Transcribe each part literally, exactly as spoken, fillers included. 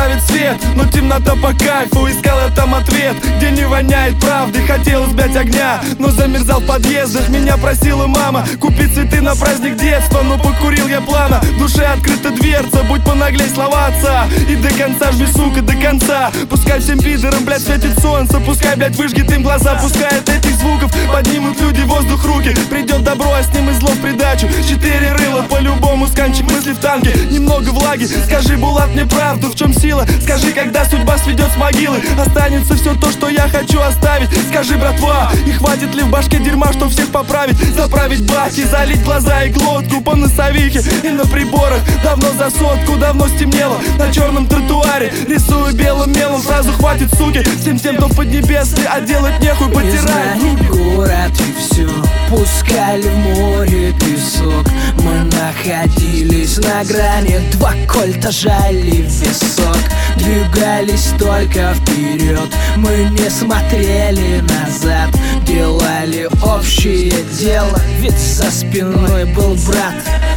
оставить свет, но темнота по кайфу. Искал я там ответ, где не воняет правды. Хотел избять огня, но замерзал в подъездах. Меня просила мама купить цветы на праздник детства, но покурил я плавно, в душе открыта дверца. Будь понаглей слова отца, и до конца жми, сука, до конца. Пускай всем пидорам, блядь, светит солнце. Пускай, блядь, выжгет им глаза. Пускай от этих звуков поднимут люди в воздух руки. Придет добро, а с ним и зло в придачу. Четыре рыла, по-любому сканчик мысли в танке. Немного влаги, скажи, Булат, мне правду. В чем сила? Скажи, когда судьба сведет с могилы. Останется все то, что я хочу оставить. Скажи, братва, и хватит ли в башке дерьма, что всех поправить? Заправить баки, залить глаза и глотку по носовихе и на приборах. Давно за сотку, давно стемнело на черном тротуаре. Рисую белым мелом, сразу хватит, суки. Всем тем, кто в Поднебесной, а делать нехуй, потирай город и все пускали в море песок. Мы находились на грани, два кольта жали в висок. Двигались только вперед, мы не смотрели назад. Делали общее дело, ведь за спиной был брат.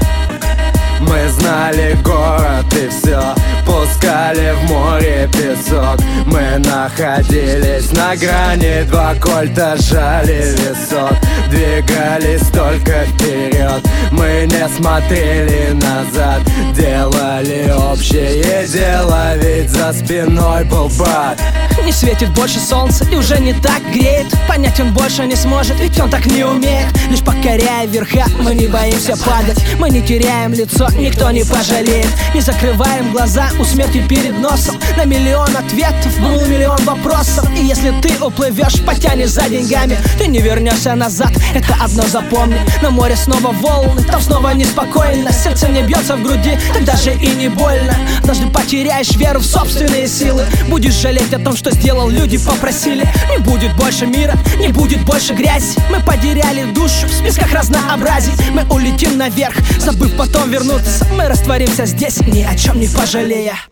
Мы знали город и все пускали в море песок. Мы находились на грани, два кольта жали висок. Двигались только вперед, мы не смотрели назад. Делали общее дело, ведь за спиной был брат. Не светит больше солнца и уже не так греет. Понять он больше не сможет, ведь он так не умеет. Лишь покоряя верха, мы не боимся падать. Мы не теряем лицо, никто не пожалеет. Не закрываем глаза у смерти перед носом. На миллион ответов был миллион вопросов. И если ты уплывешь, потянешь за деньгами, ты не вернешься назад, это одно запомни. На море снова волны, там снова неспокойно. Сердце не бьется в груди, так даже и не больно. Однажды потеряешь веру в собственные силы. Будешь жалеть о том, что сделал, люди попросили. Не будет больше мира, не будет больше грязи. Мы потеряли душу в списках разнообразий. Мы улетим наверх, забыв потом вернуться. Мы растворимся здесь, ни о чем не пожалея.